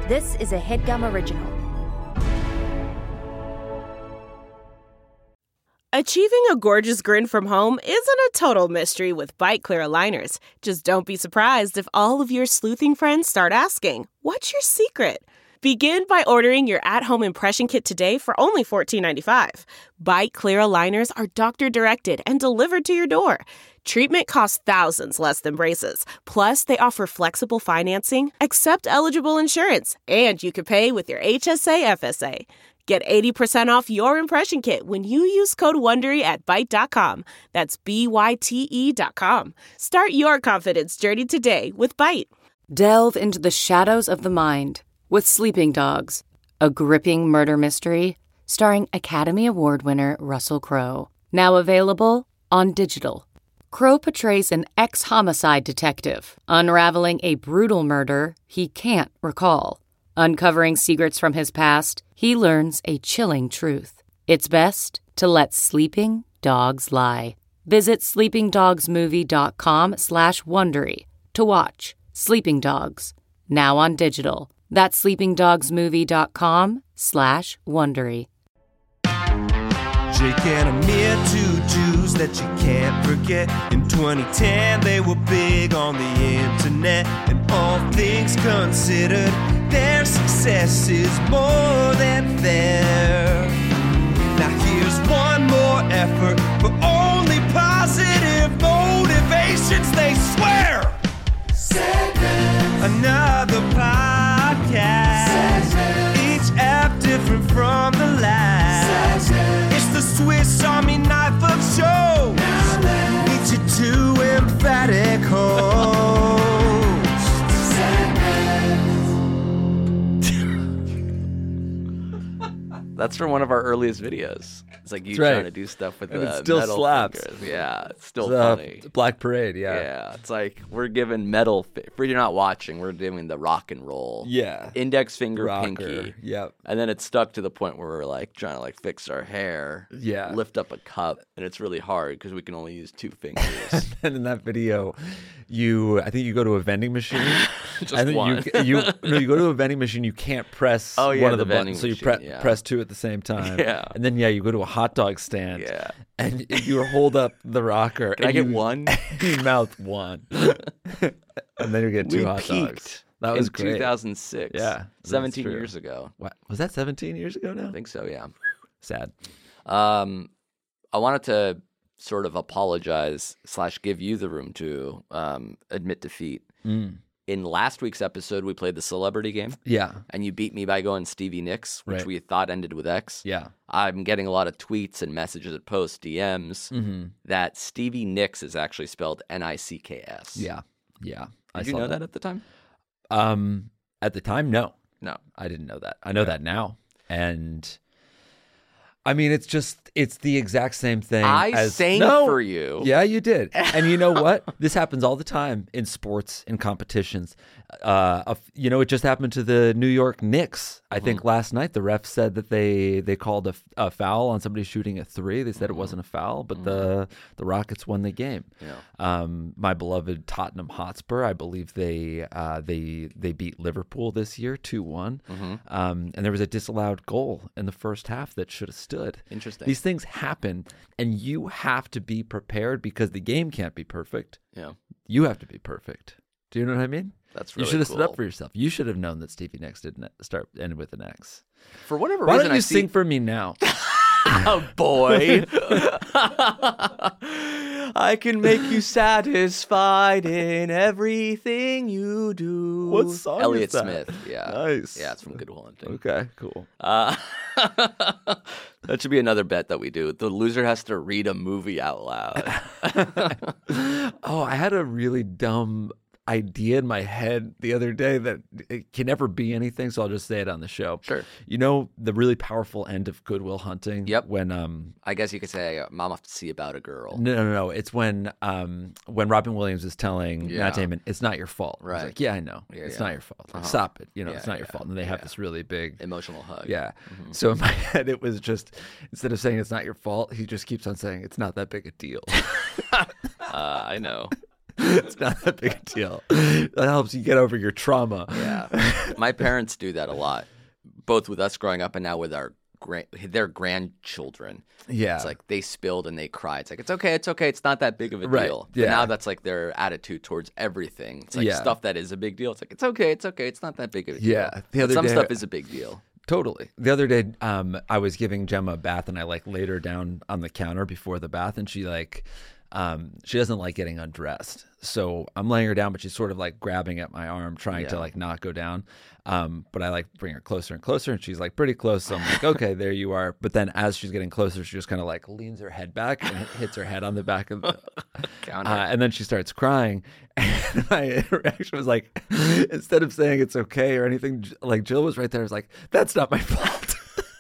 This is a HeadGum original. Achieving a gorgeous grin from home isn't a total mystery with Byte Clear aligners. Just don't be surprised if all of your sleuthing friends start asking, "What's your secret?" Begin by ordering your at-home impression kit today for only $14.95. Byte Clear aligners are doctor-directed and delivered to your door. Treatment costs thousands less than braces. Plus, they offer flexible financing, accept eligible insurance, and you can pay with your HSA FSA. Get 80% off your impression kit when you use code WONDERY at Byte.com. That's BYTE.com. Start your confidence journey today with Byte. Delve into the shadows of the mind with Sleeping Dogs, a gripping murder mystery starring Academy Award winner Russell Crowe. Now available on digital. Crowe portrays an ex-homicide detective unraveling a brutal murder he can't recall. Uncovering secrets from his past, he learns a chilling truth. It's best to let sleeping dogs lie. Visit sleepingdogsmovie.com/Wondery to watch Sleeping Dogs, now on digital. That's sleepingdogsmovie.com/Wondery. Jake and Amir, two Jews that you can't forget. In 2010, they were big on the internet. And all things considered, their success is more than fair. Now here's one more effort for only positive motivations, they swear. Segment. Another podcast. Segment. Each app different from the last. Segment. It's the Swiss Army knife of shows. Meet your two emphatic hosts. That's from one of our earliest videos. It's like you trying to do stuff with and the it still metal slaps. fingers. Yeah, it's still funny. Black Parade, Yeah, it's like we're giving metal. For you're not watching, we're doing the rock and roll. Yeah. Index finger, Rocker. pinky. Yep. And then it stuck to the point where we're like trying to like fix our hair. Yeah. Lift up a cup, and it's really hard because we can only use two fingers. And in that video, I think you go to a vending machine. Just and then one. you go to a vending machine. You can't press one of the buttons, so you press two at the same time. Yeah. And then you go to a hot dog stand. Yeah. And you hold up the rocker. Can I get one? You mouth one. And then you get two hot dogs. That was in great. 2006. Yeah. 17 years ago. What? Was that 17 years ago now? I think so, yeah. Sad. I wanted to sort of apologize / give you the room to admit defeat. In last week's episode, we played the celebrity game. Yeah. And you beat me by going Stevie Nicks, which Right. we thought ended with X. Yeah. I'm getting a lot of tweets and messages and posts, DMs, that Stevie Nicks is actually spelled Nicks. Yeah. Yeah. Did you know that at the time? At the time, no. No. I didn't know that. I know that now. And I mean, it's the exact same thing. I sang for you. Yeah, you did. And you know what? This happens all the time in sports, in competitions. It just happened to the New York Knicks. I think last night the ref said that they called a foul on somebody shooting a three. They said it wasn't a foul, but the Rockets won the game. Yeah. My beloved Tottenham Hotspur, I believe they beat Liverpool this year 2-1. And there was a disallowed goal in the first half that should have stood. Interesting. These things happen, and you have to be prepared because the game can't be perfect. Yeah. You have to be perfect. Do you know what I mean? That's really You should have stood cool. up for yourself. You should have known that Stevie Nicks didn't end with an X. For whatever Why reason, don't you sing for me now? Oh, boy. I can make you satisfied in everything you do. What song Elliott is that? Smith. Yeah. Nice. Yeah, it's from Good Will Hunting. Okay, cool. That should be another bet that we do. The loser has to read a movie out loud. Oh, I had a really dumb idea in my head the other day that it can never be anything, so I'll just say it on the show. Sure. You know the really powerful end of Good Will Hunting? Yep. When I guess you could say, Mom have to see about a girl. No. It's when Robin Williams is telling Yeah. Matt Damon, it's not your fault. Right. He's like, yeah, I know. Yeah, it's yeah. not your fault. Like, stop it. Yeah, It's not your fault. And they have this really big Emotional hug. Yeah. So in my head, it was just, instead of saying it's not your fault, he just keeps on saying it's not that big a deal. I know. It's not that big a deal. That helps you get over your trauma. Yeah. My parents do that a lot, both with us growing up and now with their grandchildren. Yeah. It's like they spilled and they cried. It's like, it's okay. It's not that big of a Right. deal. Yeah. But now that's like their attitude towards everything. It's like Yeah. stuff that is a big deal. It's like, it's okay. It's not that big of a deal. Yeah. The But other some day- stuff is a big deal. Totally. The other day, I was giving Gemma a bath, and I like laid her down on the counter before the bath, and she doesn't like getting undressed. So I'm laying her down, but she's sort of like grabbing at my arm, trying to like not go down. But I like bring her closer and closer, and she's like pretty close. So I'm like, okay, there you are. But then as she's getting closer, she just kind of like leans her head back and hits her head on the back of the Counter. and then she starts crying. And my reaction was like, instead of saying it's okay or anything, like Jill was right there. I was like, that's not my fault.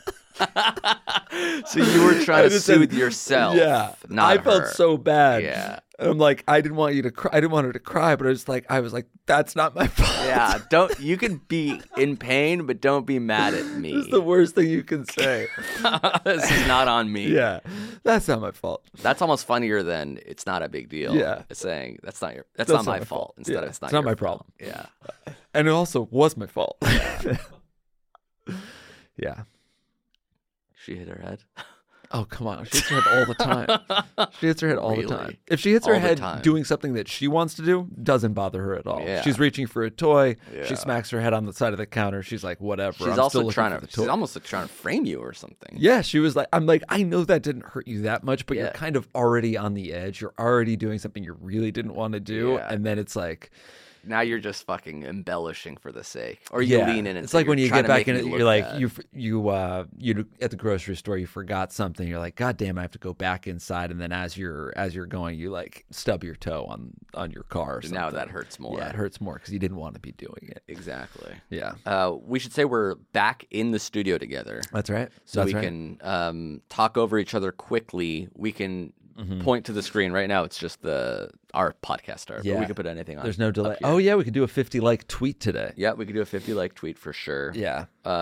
So you were trying to just said- soothe yourself. Yeah, not I felt her. so bad. Yeah. And I'm like, I didn't want you to cry. I didn't want her to cry, but I was like, that's not my fault. Yeah, you can be in pain, but don't be mad at me. This is the worst thing you can say. This is not on me. Yeah, that's not my fault. That's almost funnier than it's not a big deal. Yeah. It's saying that's not my fault. Instead Yeah, of it's not my your problem. fault. Yeah. And it also was my fault. Yeah. She hit her head. Oh, come on. She hits her head all the time. She hits her head all the Really? time. If she hits her All the head time. doing something that she wants to do, doesn't bother her at all. Yeah. She's reaching for a toy. Yeah. She smacks her head on the side of the counter. She's like, whatever. She's I'm also still trying looking for to. the toy. She's almost like trying to frame you or something. Yeah, she was like, I'm like, I know that didn't hurt you that much, but you're Yeah. kind of already on the edge. You're already doing something you really didn't want to do. Yeah. And then it's like, Now you're just fucking embellishing for the sake, or you lean in and it's say, like when "You're you trying get to back make in me it, you're look like, bad." you at the grocery store, you forgot something. You're like, God damn, I have to go back inside. And then as you're going, you like stub your toe on your car or something. Now that hurts more. Yeah, it hurts more because you didn't want to be doing it. Exactly. Yeah. We should say we're back in the studio together. That's right. So That's we right. can talk over each other quickly. We can point to the screen right now. It's just our podcast art. But Yeah. we can put anything on. There's no delay. up here. Oh, yeah, we could do a 50 like tweet today. Yeah, we could do a 50 like tweet for sure. Yeah.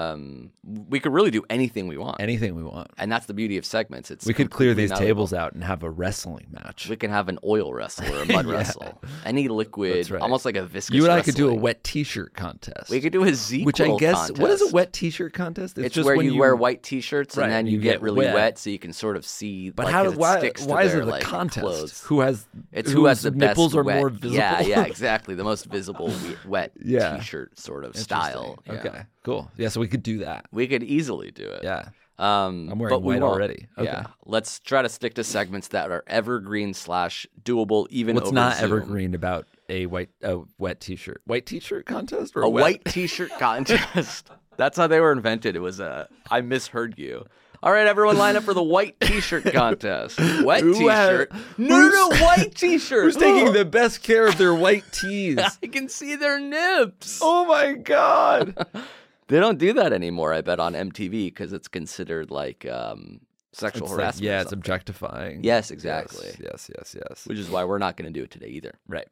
We could really do anything we want. Anything we want. And that's the beauty of segments. It's We could clear completely these malleable. tables out and have a wrestling match. We can have an oil wrestle or a mud wrestle. Any liquid, That's right. almost like a viscous You and I could do a wrestling. wet T-shirt contest. We could do a ZQL which I guess, contest. what is a wet T-shirt contest? It's just where when you wear white T-shirts Right, and then and you you get get really wet. wet, so you can sort of see. But like, how? 'cause it Why? sticks to Why is their, it the like, contest? clothes. Who has? It's who has whose the nipples best are wet. more visible. Yeah, exactly. The most visible wet Yeah. T-shirt sort of Interesting. style. Yeah. Okay, cool. Yeah, so we could do that. We could easily do it. Yeah. I'm wearing white already. Okay. Yeah. Let's try to stick to segments that are evergreen / doable, even What's over not Zoom. evergreen about a wet T-shirt? White T-shirt contest or A wet? white T-shirt contest. That's how they were invented. It was I misheard you. All right, everyone, line up for the white T-shirt contest. Wet Who has- T-shirt. No, white T-shirt. Who's taking the best care of their white tees? I can see their nips. Oh my god! They don't do that anymore, I bet, on MTV because it's considered like sexual It's like, harassment. yeah, or it's something. objectifying. Yes, exactly. Yes. Which is why we're not going to do it today either. Right.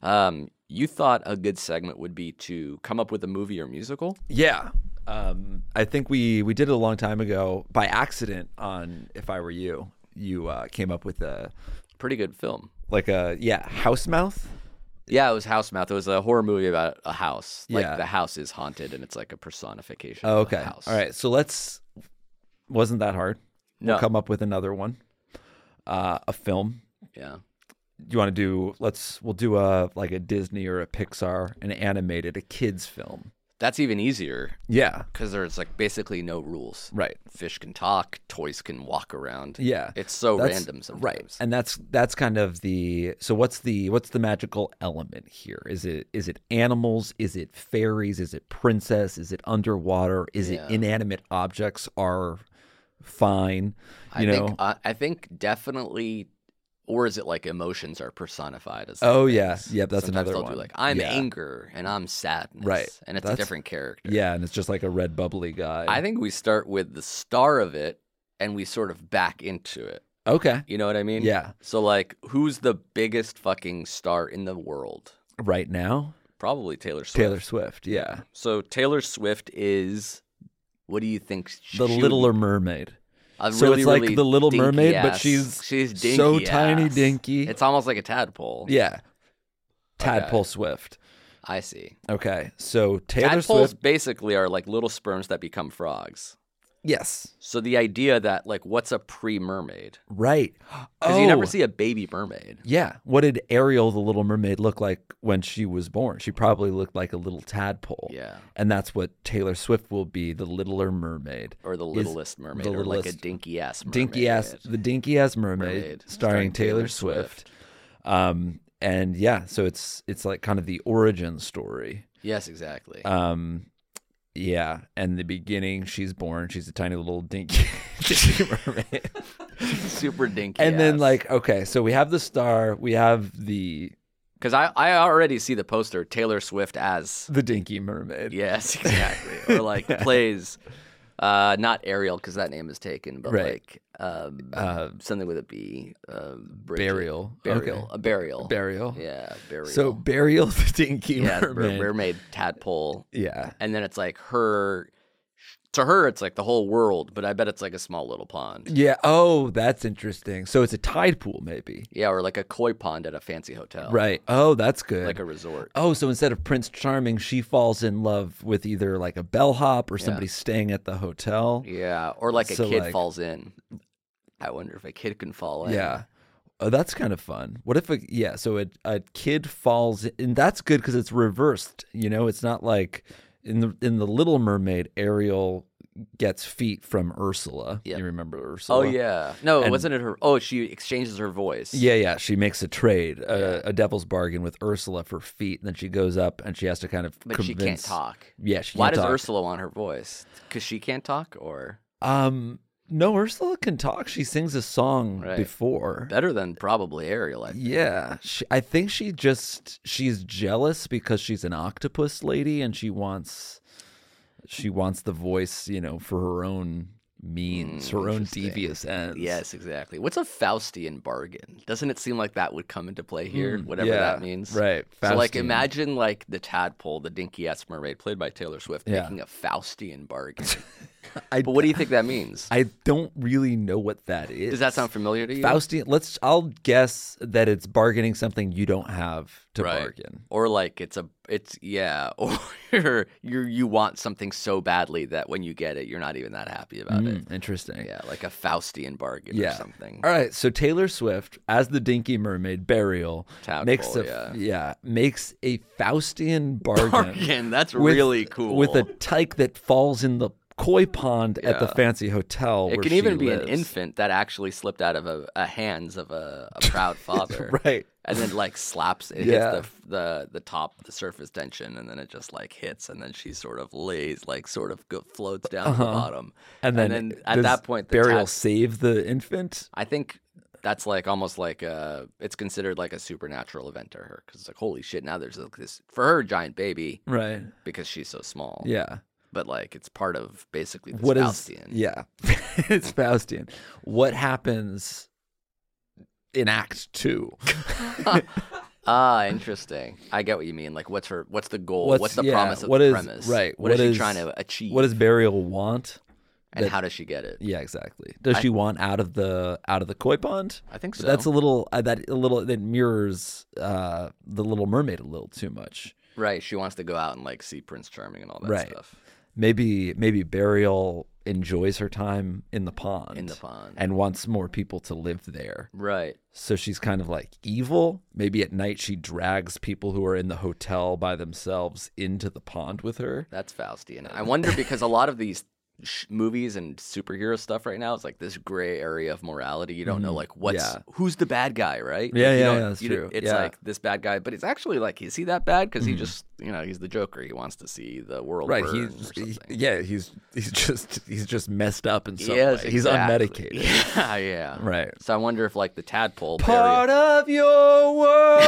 You thought a good segment would be to come up with a movie or musical? Yeah. I think we did it a long time ago by accident on If I Were You. You came up with a Pretty good film. House Mouth. Yeah, it was House Mouth. It was a horror movie about a house. Like Yeah. the house is haunted and it's like a personification Oh, of okay. the house. All right. So wasn't that hard? No. We'll come up with another one. A film. Yeah. Do you want to do? We'll do a Disney or a Pixar, an animated, a kids film. That's even easier Yeah. because there's like basically no rules. Right. Fish can talk, toys can walk around. Yeah. It's so That's- random sometimes. Right. And that's kind of the. So what's the magical element here? Is it animals? Is it fairies? Is it princess? Is it underwater? Is it Yeah. inanimate objects are fine? I think definitely. Or is it like emotions are personified as? Oh, things? yeah. Yep, that's Sometimes another they'll one. do like I'm Yeah. anger and I'm sadness, Right. And it's a That's- different character. Yeah, and it's just like a red bubbly guy. I think we start with the star of it, and we sort of back into it. Okay. You know what I mean? Yeah. So like, who's the biggest fucking star in the world? Right now, Probably Taylor Swift. Taylor Swift. Yeah. So Taylor Swift is. What do you think? The Littler Mermaid. A So really, it's like really The Little dinky Mermaid, but ass- she's dinky so tiny ass. dinky. It's almost like a tadpole. Yeah. Tadpole Okay. Swift. I see. Okay, so Taylor Tadpoles Swift. basically are like little sperms that become frogs. Yes, So the idea that like what's a pre-mermaid? right. Because you never see a baby mermaid. Yeah. What did Ariel, the Little Mermaid, look like when she was born? She probably looked like a little tadpole. Yeah. And that's what Taylor Swift will be, the littler mermaid. Or the littlest mermaid, the or like a littlest- dinky ass mermaid. The dinky ass mermaid, starring Taylor Swift. And yeah, so it's like kind of the origin story. Yes, exactly. Yeah, and the beginning, she's born. She's a tiny little dinky mermaid. Super dinky. And then, ass. like, okay, so we have the star, we have the Because I already see the poster Taylor Swift as dinky mermaid. yes, exactly, or like plays not Ariel because that name is taken, but Right. like something with a B. Bridget. Burial. Burial. Okay. A burial. Burial. Yeah, burial. So Burial, the dinky yeah, mermaid. mermaid tadpole, Yeah. and then it's like her. To her, it's like the whole world, but I bet it's like a small little pond. Yeah. Oh, that's interesting. So it's a tide pool, maybe. Yeah, or like a koi pond at a fancy hotel. Right. Oh, that's good. Like a resort. Oh, so instead of Prince Charming, she falls in love with either like a bellhop or somebody staying at the hotel. Yeah, or like a So, kid like- falls in. I wonder if a kid can fall in. Yeah. Oh, that's kind of fun. What if so a kid falls and that's good because it's reversed. You know, it's not like in the Little Mermaid, Ariel gets feet from Ursula. Yep. You remember Ursula? Oh yeah. No, And- wasn't it her? Oh, she exchanges her voice. Yeah. She makes a trade, a devil's bargain with Ursula for feet. And then she goes up and she has to kind of But convince. she can't talk. Yeah, she Why can't does talk. Ursula want her voice? Because she can't talk, or No, Ursula can talk. She sings a song Right. before. better than probably Ariel. I think. Yeah, I think she's jealous because she's an octopus lady and she wants the voice, for her own means, her own interesting. devious ends. Yes, exactly. What's a Faustian bargain? Doesn't it seem like that would come into play here? Whatever yeah, that means. right. So, like, Faustian. imagine like the tadpole, the dinky ass mermaid, played by Taylor Swift, Yeah. making a Faustian bargain. I, But what do you think that means? I don't really know what that is. Does that sound familiar to you? Faustian? I'll guess that it's bargaining something you don't have to Right. bargain. Or like or you want something so badly that when you get it, you're not even that happy about it. Interesting. Yeah, like a Faustian bargain or something. All right, so Taylor Swift as the dinky mermaid, Burial, Tadpole, makes a Faustian bargain. That's with- really cool. with a tyke that falls in the koi pond at the Yeah. fancy hotel. It where can she even be lives. an infant that actually slipped out of a hands of a proud father, Right. And then like slaps it, Yeah. hits the top, the surface tension, and then it just like hits, and then she sort of lays, like sort of floats down to the bottom, And then, at does that point, the Burial save the infant. I think that's like almost like it's considered like a supernatural event to her because it's like holy shit, now there's like this for her giant baby Right. because she's so small, Yeah. but like it's part of basically this What is? Faustian. Yeah. It's Faustian. What happens in Act 2? Interesting. I get what you mean. Like, what's the goal? What's- What's the yeah, promise of what the is- premise? right, What is what she is- trying to achieve? What does Burial want? and how does she get it? Yeah, exactly. Does she want out of the koi pond? I think so. That's a little that mirrors the Little Mermaid a little too much. Right. She wants to go out and like see Prince Charming and all that Right. stuff. Maybe Burial enjoys her time in the pond. And wants more people to live there. Right. So she's kind of like evil. Maybe at night she drags people who are in the hotel by themselves into the pond with her. That's Faustian. I wonder because a lot of these movies and superhero stuff right now is like this gray area of morality. You don't know like who's the bad guy, right? Yeah, Like, yeah, that's true. It's Yeah. like this bad guy, but it's actually like is he that bad? Because he just he's the Joker. He wants to see the world Right, burn or something. he's just messed up in some Yes, way. He's exactly. unmedicated. Yeah. Right. So I wonder if like the tadpole Part of your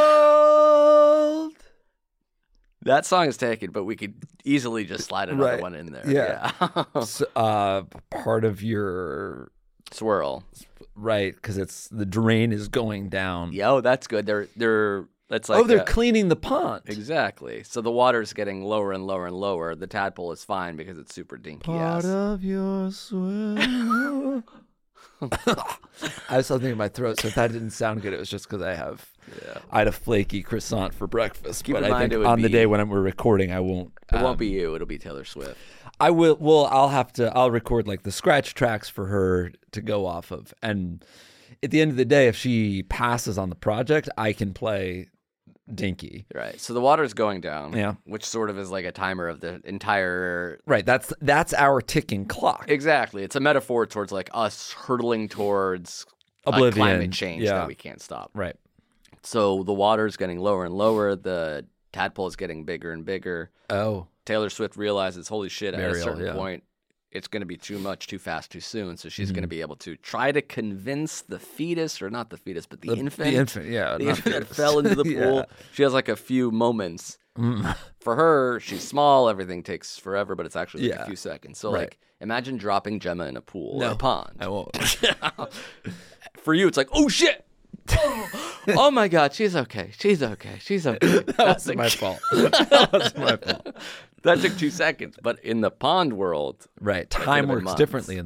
world. that song is taken, but we could easily just slide another Right. one in there. Yeah. Yeah. Part of your Swirl. right because the drain is going down. Yo, that's good. They're that's like They're cleaning the pond. exactly. So the water's getting lower and lower and lower. The tadpole is fine because it's super dinky ass. Part of your swirl. I have something in my throat, so if that didn't sound good, it was just because I had a flaky croissant for breakfast. Keep but in I mind think it would on the be- day when we're recording, I won't. It won't be you. It'll be Taylor Swift. I will. Well, I'll record like the scratch tracks for her to go off of, and at the end of the day, if she passes on the project, I can play Dinky. Right. So the water's going down. Yeah. Which sort of is like a timer of the entire. Right. That's our ticking clock. Exactly. It's a metaphor towards like us hurtling towards Oblivion. climate change Yeah. that we can't stop. Right. So the water's getting lower and lower. The tadpole is getting bigger and bigger. Oh. Taylor Swift realizes, holy shit, at a Mariel, certain yeah. point, it's going to be too much, too fast, too soon. So she's going to be able to try to convince the fetus, or not the fetus, but the infant. The infant, yeah. The not infant that fetus. fell into the pool. Yeah. She has like a few moments. For her, she's small. Everything takes forever, but it's actually like a Yeah. few seconds. So Right. like, imagine dropping Gemma in a pool or No, a pond. I won't. For you, it's like, oh shit. Oh my God, she's okay. She's okay. She's okay. That wasn't my fault. That wasn't my fault. That took 2 seconds. But in the pond world, Right. could've Time been works months. differently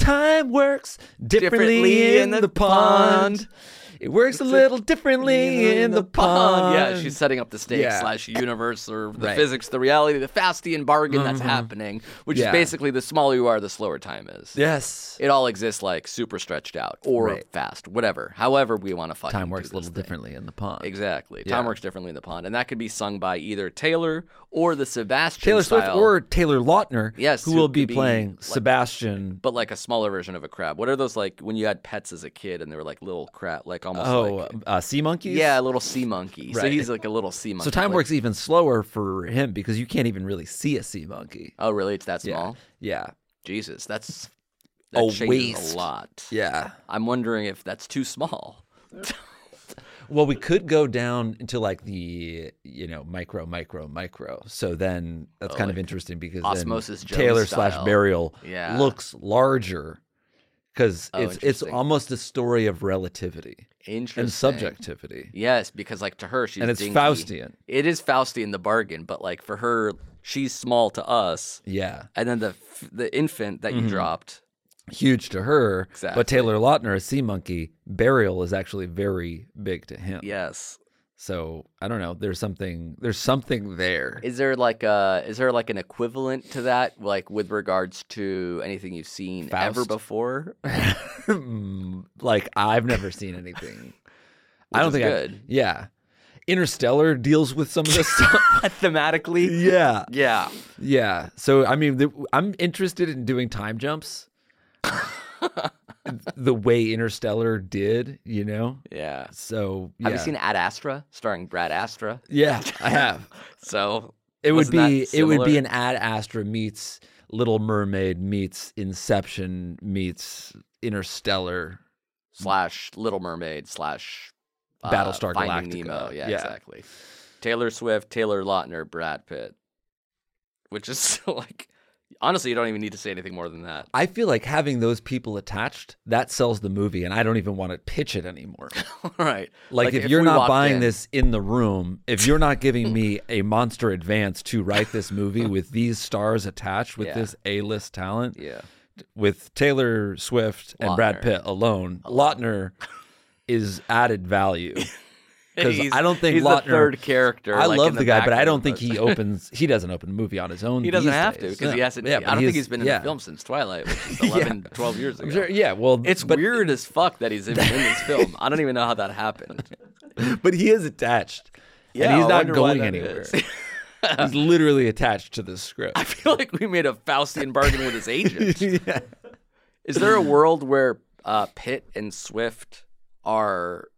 differently in the pond. It works a little differently in the pond. Yeah, she's setting up the stakes Yeah. / universe or the Right. physics, the reality, the Faustian bargain that's happening, which is Yeah. basically the smaller you are, the slower time is. Yes. It all exists like super stretched out or Right. fast, whatever. However we want to fucking Time do works a this little thing. differently in the pond. Exactly. Yeah. Time works differently in the pond. And that could be sung by either Taylor or the Sebastian Swift style, or Taylor Lautner, Yes, who who will could be be playing like- Sebastian. but like a smaller version of a crab. What are those like when you had pets as a kid and they were like little crab, like almost like... Sea monkeys? Yeah, a little sea monkey. So Right. he's like a little sea monkey. So time like- works even slower for him because you can't even really see a sea monkey. Oh, really? It's that Yeah. small? Yeah. Jesus, that A changes waste. a lot. Yeah. I'm wondering if that's too small. Well, we could go down into like the, micro. So then that's kind of interesting because Osmosis then Jones Taylor style. / Burial Yeah. looks larger because it's interesting. almost a story of relativity Interesting. and subjectivity. Yes, because like to her, she's And it's dinky. Faustian. It is Faustian, the bargain, but like for her, she's small to us. Yeah. And then the infant that you dropped. Huge to her, Exactly. but Taylor Lautner, a sea monkey, Burial is actually very big to him. Yes. So I don't know. There's something there. Is there like an equivalent to that, like with regards to anything you've seen ever Faust? before? Like I've never seen anything. I don't is think good. Yeah. Interstellar deals with some of this stuff. Thematically? Yeah. Yeah. Yeah. So I mean, I'm interested in doing time jumps. The way Interstellar did, Yeah. So Have yeah. you seen Ad Astra, starring Brad Astra? Yeah, I have. So It would wasn't that be similar? an Ad Astra meets Little Mermaid meets Inception meets Interstellar. / Little Mermaid / Battlestar Finding Galactica. Nemo. Yeah, Yeah. exactly. Taylor Swift, Taylor Lautner, Brad Pitt. Which is like, honestly, you don't even need to say anything more than that. I feel like having those people attached, that sells the movie, and I don't even want to pitch it anymore. Right. Like if you're we not walked buying in- this in the room, if you're not giving me a monster advance to write this movie with these stars attached, with Yeah. this A-list talent, Yeah. with Taylor Swift and Brad Lautner. Pitt alone, Lautner is added value. Because He's- I don't think he's Lautner. the third character. I like, love in the guy, but I background, don't think he doesn't open a movie on his own. He doesn't these have to days. because he No. hasn't. Yeah, I but don't think he's been in yeah. the film since Twilight, which is 11, 12 years ago. I'm sure, yeah, well, It's but, weird as fuck that he's even in this film. I don't even know how that happened. but he is attached. Yeah, and he's I not wonder why going that anywhere. is. He's literally attached to this script. I feel like we made a Faustian bargain with his agent. Yeah. Is there a world where Pitt and Swift are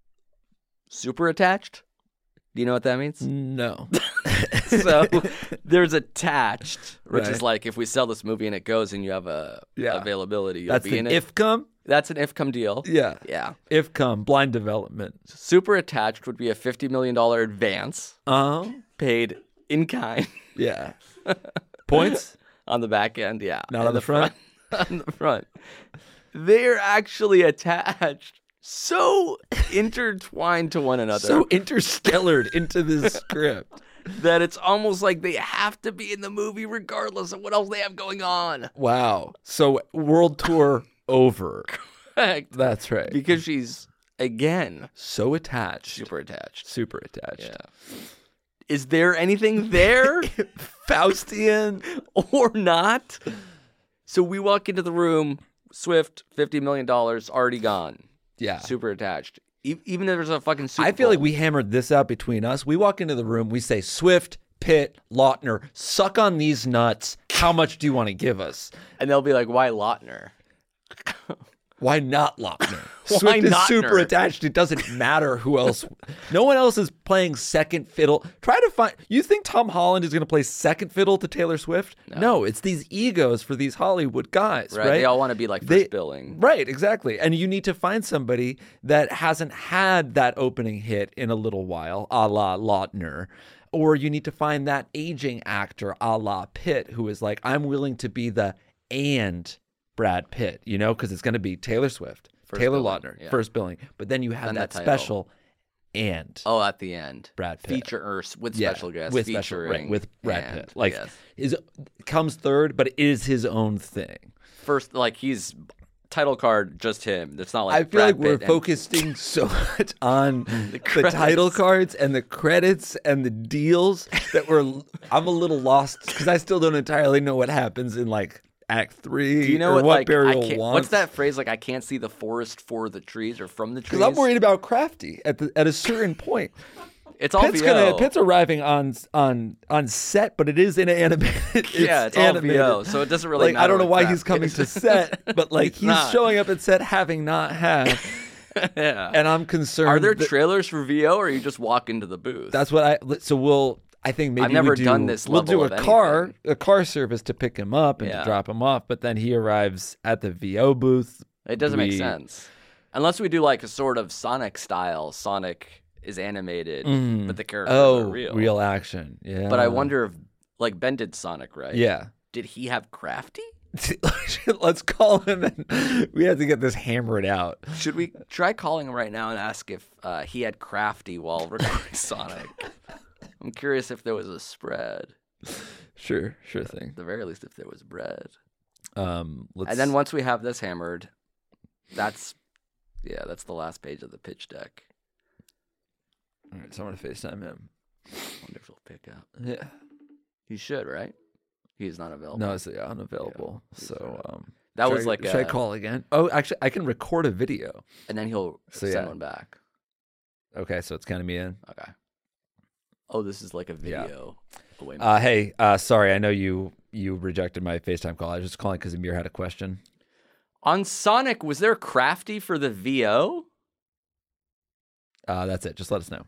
super attached? Do you know what that means? No. So there's attached, which Right. is like if we sell this movie and it goes and you have a Yeah. availability, you'll That's be the in it. IFCOM? That's an IFCOM deal. Yeah. Yeah. IFCOM, blind development. Super attached would be a $50 million advance paid in kind Yeah. Points? on the back end. Yeah. Not And on the front? on the front. They're actually attached, so intertwined to one another So interstellared into this script. that it's almost like they have to be in the movie regardless of what else they have going on. Wow. So world tour over. Correct. That's right. Because she's, again, So attached. super attached. Super attached. Yeah. Is there anything there? Faustian. Or not? So we walk into the room, Swift, $50 million, already gone. Yeah. Super attached. Even if there's a fucking Super I feel Bowl. like we hammered this out between us. We walk into the room, we say, Swift, Pitt, Lautner, suck on these nuts. How much do you want to give us? And they'll be like, why Lautner? Why not Lautner? Why Swift is not super Ner? attached. It doesn't matter who else. No one else is playing second fiddle. Try to find. You think Tom Holland is going to play second fiddle to Taylor Swift? No, it's these egos for these Hollywood guys, right? They all want to be like first billing. Right, exactly. And you need to find somebody that hasn't had that opening hit in a little while, a la Lautner. Or you need to find that aging actor, a la Pitt, who is like, I'm willing to be the and Brad Pitt, you know, because it's going to be Taylor Swift, Taylor billing, Lautner, yeah. first billing. But then you have Then that that title. special and Oh, at the end. Brad Pitt. Feature with Yeah, special guests. with special, featuring right, with Brad and, Pitt. Like, yes. comes third, but it is his own thing. First, like he's title card, just him. It's not like I feel Brad like we're Pitt and- focusing so much on the credits. title cards and the credits and the deals that I'm a little lost because I still don't entirely know what happens in like Act 3. Do you know or what, like, Burial what's wants. that phrase? Like, I can't see the forest for the trees or from the trees. Because I'm worried about Crafty at a certain point. It's all VO. Pitt's arriving on set, but it is in an animated. Yeah, it's all animated. VO, so it doesn't really like matter I don't know what why he's Kraft coming is. to set, but like It's he's not. showing up at set having not had, Yeah. and I'm concerned. Are there that- trailers for VO, or you just walk into the booth? That's what I think maybe I've never we do, done this we'll do level a of car service to pick him up and Yeah. to drop him off, but then he arrives at the VO booth. It doesn't make We- sense. Unless we do like a sort of Sonic style. Sonic is animated, but the characters are real. Action. Yeah. But I wonder if, like, Ben did Sonic, right? Yeah. Did he have Crafty? Let's call him and we have to get this hammered out. Should we try calling him right now and ask if he had Crafty while recording Sonic? I'm curious if there was a spread. Sure thing. At the very least, if there was bread. Let's And then once we have this hammered, that's the last page of the pitch deck. all right, so I'm gonna FaceTime him. Wonderful pickup. Yeah. He should, right? He's not available. No, it's unavailable. Yeah, so That should was I- like should I call again? Oh, actually, I can record a video. And then he'll So, send yeah. one back. Okay, so it's counting me in. Okay. Oh, this is like a video. away. Hey, sorry, I know you rejected my FaceTime call. I was just calling because Amir had a question. On Sonic, was there Crafty for the VO? That's it. Just let us know.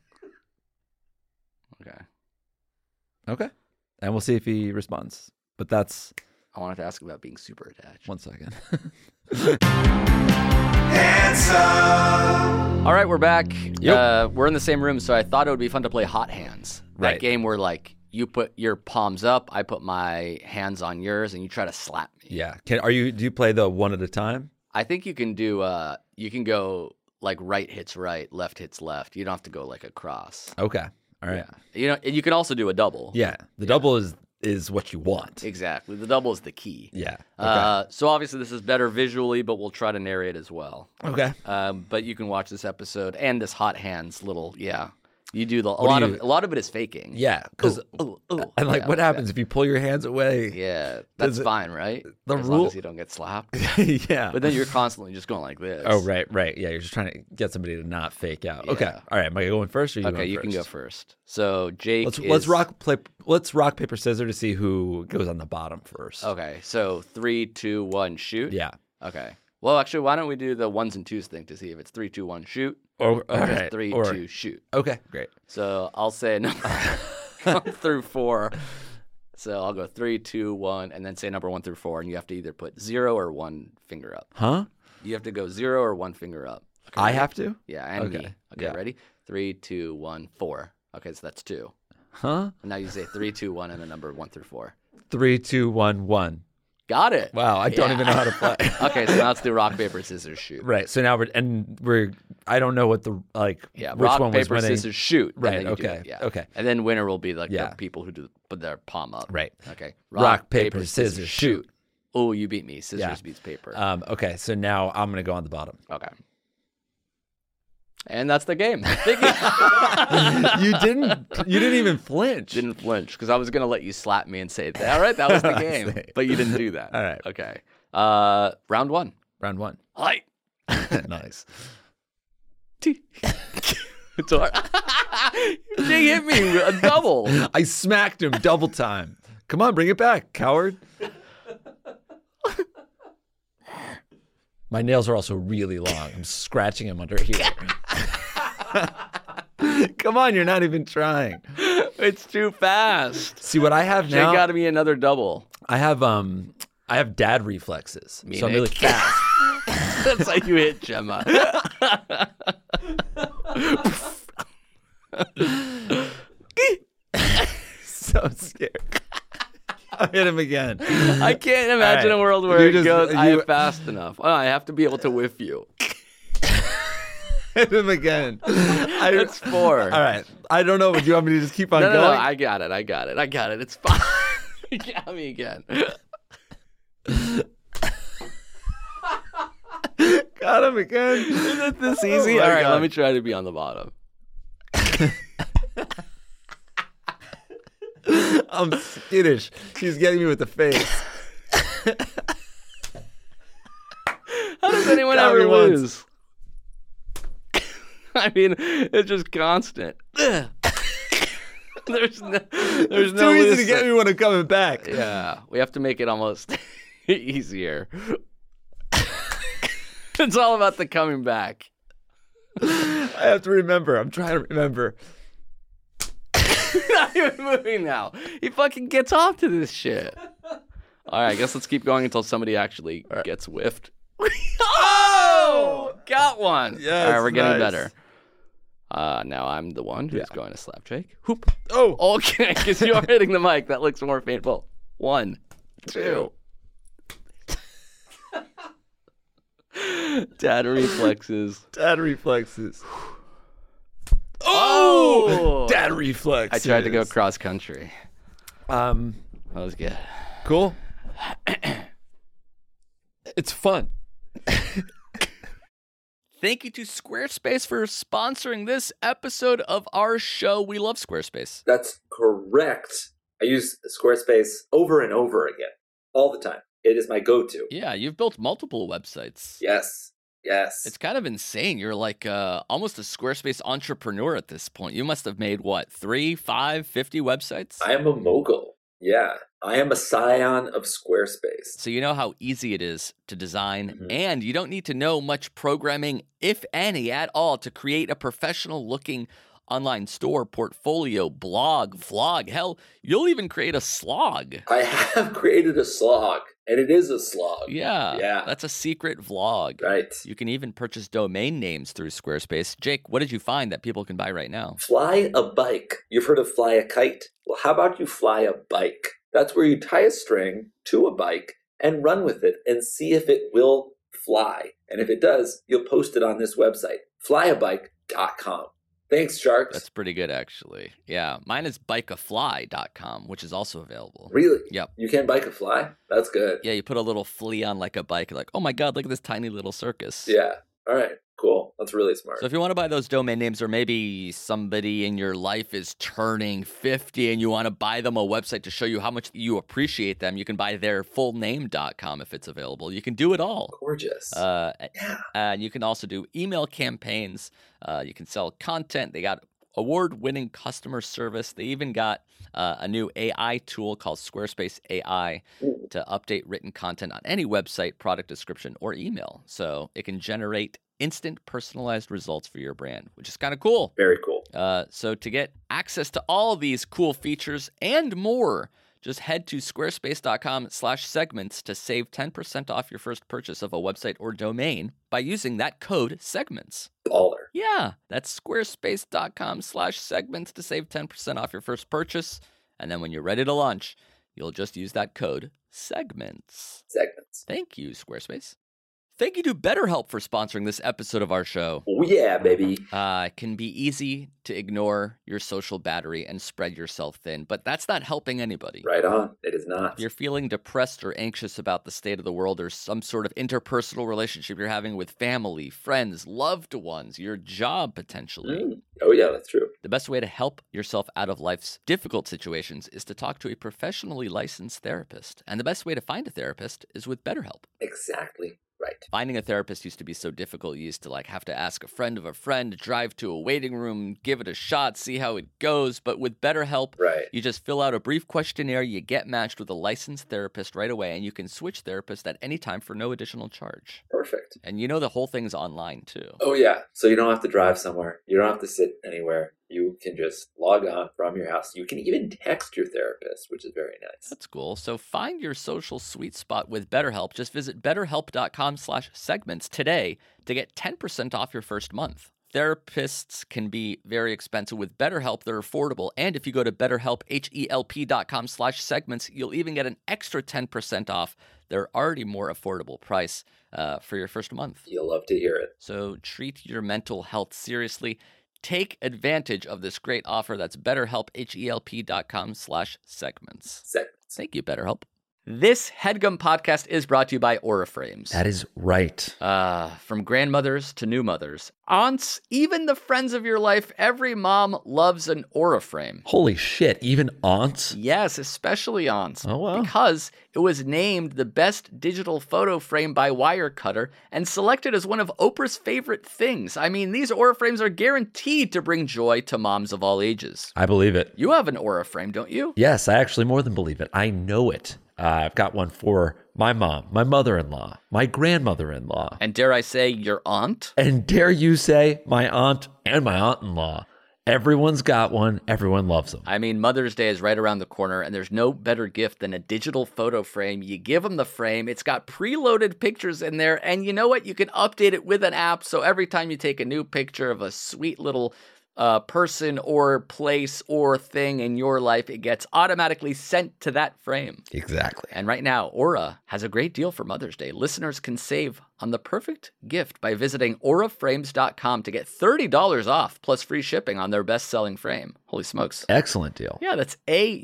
Okay. Okay. And we'll see if he responds. But that's I wanted to ask about being super attached. 1 second. All right, we're back. Yep. We're in the same room, so I thought it would be fun to play Hot Hands. That Right. game where, like, you put your palms up, I put my hands on yours, and you try to slap me. Yeah. Do you play the one at a time? I think you can do, you can go, like, right hits right, left hits left. You don't have to go, like, across. Okay. All right. You know, and you can also do a double. Yeah. The double is what you want. Exactly. The double is the key. Yeah. Okay. So obviously this is better visually, but we'll try to narrate as well. Okay. But you can watch this episode and this Hot Hands little, You do a lot of it is faking. Yeah, because and like, what happens if you pull your hands away? Yeah, that's fine, right? The as rule- long as you don't get slapped. Yeah. But then you're constantly just going like this. Oh, right. Yeah, you're just trying to get somebody to not fake out. Okay. Yeah. All right. Am I going first or you Okay, going you first? can go first. So Jake, Let's rock paper scissors to see who goes on the bottom first. Okay, so 3, 2, 1, shoot. Yeah. Okay. Well, actually, why don't we do the ones and twos thing to see if it's 3, 2, 1, shoot, Or or okay. just 3, or, 2, shoot. Okay. Great. So I'll say number 1 through 4. So I'll go 3, 2, 1, and then say number 1 through 4, and you have to either put 0 or 1 finger up. Huh? You have to go 0 or 1 finger up. Okay, I ready? have to. Yeah, and Okay. me. Okay, Yeah. ready? 3, 2, 1, 4. Okay, so that's 2. Huh? And now you say 3, 2, 1, and a number 1 through 4. 3, 2, 1, 1. Got it. Wow. I don't Yeah. even know how to play. Okay, so now let's do rock, paper, scissors, shoot. Right. So now we're. I don't know what the Yeah, Which rock, one was paper, winning. scissors, shoot. and Right, then you do okay, it, yeah. okay. And then winner will be like Yeah. the people who put their palm up. Right. Okay. Rock, paper, scissors, shoot. Oh, you beat me. Scissors beats paper. Okay, so now I'm going to go on the bottom. Okay. And that's the game. You didn't even flinch. Didn't flinch because I was going to let you slap me and say, all right, that was the game. But you didn't do that. All right. Okay. Round one. Round one. Hi. Nice. It's hard. Jay hit me a double. I smacked him double time. Come on, bring it back, coward. My nails are also really long. I'm scratching them under here. Come on, you're not even trying. It's too fast. See what I have Jay now? got to be another double. I have dad reflexes. So I'm really fast. That's how you hit Gemma. So scared. I hit him again. I can't imagine All right. a world where You it goes, I am you- fast enough. Oh, I have to be able to whiff you. Hit him again. It's 4. All right. I don't know. Would you want me to just keep on No, going? no, I got it. It's fine. You got me again. Got him again. Is it this easy? my All right, God. let me try to be on the bottom. I'm skittish. He's getting me with the face. How does anyone Got ever me once. lose? I mean, it's just constant. There's no Too easy to losing. get me when I'm coming back. Yeah, we have to make it almost easier. It's all about the coming back. I have to remember. I'm trying to remember. Not even moving now. He fucking gets off to this shit. All right, I guess let's keep going until somebody actually gets whiffed. Oh! Got one. Yes, All right, we're getting nice. better. Now I'm the one who's going to slap Jake. Hoop. Oh. Okay, because you're hitting the mic. That looks more painful. 1, 2. Dad reflexes. Dad reflexes. Oh! Dad reflexes. I tried to go cross country. That That was good. cool. It's fun. Thank you to Squarespace for sponsoring this episode of our show. We love Squarespace. That's correct. I use Squarespace over and over again, all the time. It is my go-to. Yeah, you've built multiple websites. Yes. It's kind of insane. You're like almost a Squarespace entrepreneur at this point. You must have made, 3, 5, 50 websites? I am a mogul. Yeah. I am a scion of Squarespace. So you know how easy it is to design, Mhm. and you don't need to know much programming, if any, at all, to create a professional-looking online store, portfolio, blog, vlog. Hell, you'll even create a slog. I have created a slog, and it is a slog. Yeah, Yeah. that's a secret vlog. Right. You can even purchase domain names through Squarespace. Jake, what did you find that people can buy right now? Fly a bike. You've heard of fly a kite? Well, how about you fly a bike? That's where you tie a string to a bike and run with it and see if it will fly. And if it does, you'll post it on this website, flyabike.com. Thanks, Sharks. That's pretty good, actually. Yeah, mine is bikeafly.com, which is also available. Really? Yep. You can bike a fly? That's good. Yeah, you put a little flea on like a bike. You're like, oh my God, look at this tiny little circus. Yeah. All right. Cool. That's really smart. So if you want to buy those domain names, or maybe somebody in your life is turning 50 and you want to buy them a website to show you how much you appreciate them, you can buy their fullname.com if it's available. You can do it all. Gorgeous. And you can also do email campaigns. You can sell content. They got award-winning customer service. They even got a new AI tool called Squarespace AI to update written content on any website, product description, or email. So it can generate instant personalized results for your brand, which is kind of cool. Very cool. So to get access to all these cool features and more, just head to squarespace.com/segments to save 10% off your first purchase of a website or domain by using that code segments. Baller. Yeah, that's squarespace.com/segments to save 10% off your first purchase. And then when you're ready to launch, you'll just use that code segments. Segments. Thank you, Squarespace. Thank you to BetterHelp for sponsoring this episode of our show. Oh, yeah, baby. It can be easy to ignore your social battery and spread yourself thin, but that's not helping anybody. Right on. It is not. If you're feeling depressed or anxious about the state of the world or some sort of interpersonal relationship you're having with family, friends, loved ones, your job potentially. Oh, yeah, that's true. The best way to help yourself out of life's difficult situations is to talk to a professionally licensed therapist. And the best way to find a therapist is with BetterHelp. Exactly. Right. Finding a therapist used to be so difficult. You used to have to ask a friend of a friend, drive to a waiting room, give it a shot, see how it goes. But with BetterHelp, you just fill out a brief questionnaire, you get matched with a licensed therapist right away, and you can switch therapists at any time for no additional charge. Perfect. And the whole thing's online too. Oh, yeah. So you don't have to drive somewhere. You don't have to sit anywhere. You can just log on from your house. You can even text your therapist, which is very nice. That's cool. So find your social sweet spot with BetterHelp. Just visit betterhelp.com/segments today to get 10% off your first month. Therapists can be very expensive. With BetterHelp, they're affordable. And if you go to betterhelp.com/segments, you'll even get an extra 10% off their already more affordable price for your first month. You'll love to hear it. So treat your mental health seriously. Take advantage of this great offer. That's BetterHelp, HELP.com/segments. Thank you, BetterHelp. This HeadGum podcast is brought to you by Aura Frames. That is right. From grandmothers to new mothers, aunts, even the friends of your life, every mom loves an Aura frame. Holy shit, even aunts? Yes, especially aunts. Oh, wow. Because it was named the best digital photo frame by Wirecutter and selected as one of Oprah's favorite things. I mean, these Aura frames are guaranteed to bring joy to moms of all ages. I believe it. You have an Aura frame, don't you? Yes, I actually more than believe it. I know it. I've got one for my mom, my mother-in-law, my grandmother-in-law. And dare I say, your aunt? And dare you say, my aunt and my aunt-in-law. Everyone's got one. Everyone loves them. I mean, Mother's Day is right around the corner, and there's no better gift than a digital photo frame. You give them the frame. It's got preloaded pictures in there, and you know what? You can update it with an app, so every time you take a new picture of a sweet little person or place or thing in your life, it gets automatically sent to that frame. Exactly. And right now, Aura has a great deal for Mother's Day. Listeners can save on the perfect gift by visiting auraframes.com to get $30 off plus free shipping on their best-selling frame. Holy smokes. Excellent deal. Yeah, that's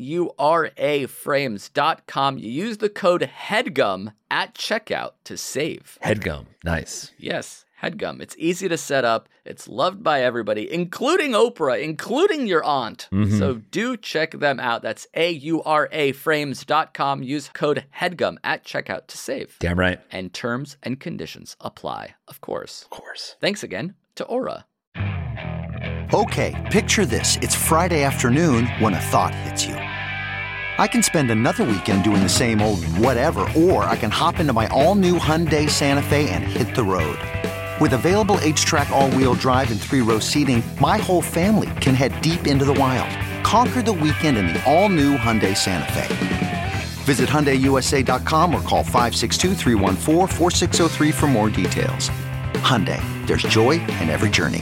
auraframes.com. You use the code HEADGUM at checkout to save. HeadGum. Nice. Yes. HeadGum. It's easy to set up. It's loved by everybody, including Oprah, including your aunt. So do check them out. That's auraframes.com. Use code HEADGUM at checkout to save. Damn right. And terms and conditions apply, of course. Of course. Thanks again to Aura. Okay, picture this. It's Friday afternoon when a thought hits you. I can spend another weekend doing the same old whatever, or I can hop into my all-new Hyundai Santa Fe and hit the road. With available H-Track all-wheel drive and 3-row seating, my whole family can head deep into the wild. Conquer the weekend in the all-new Hyundai Santa Fe. Visit HyundaiUSA.com or call 562-314-4603 for more details. Hyundai, there's joy in every journey.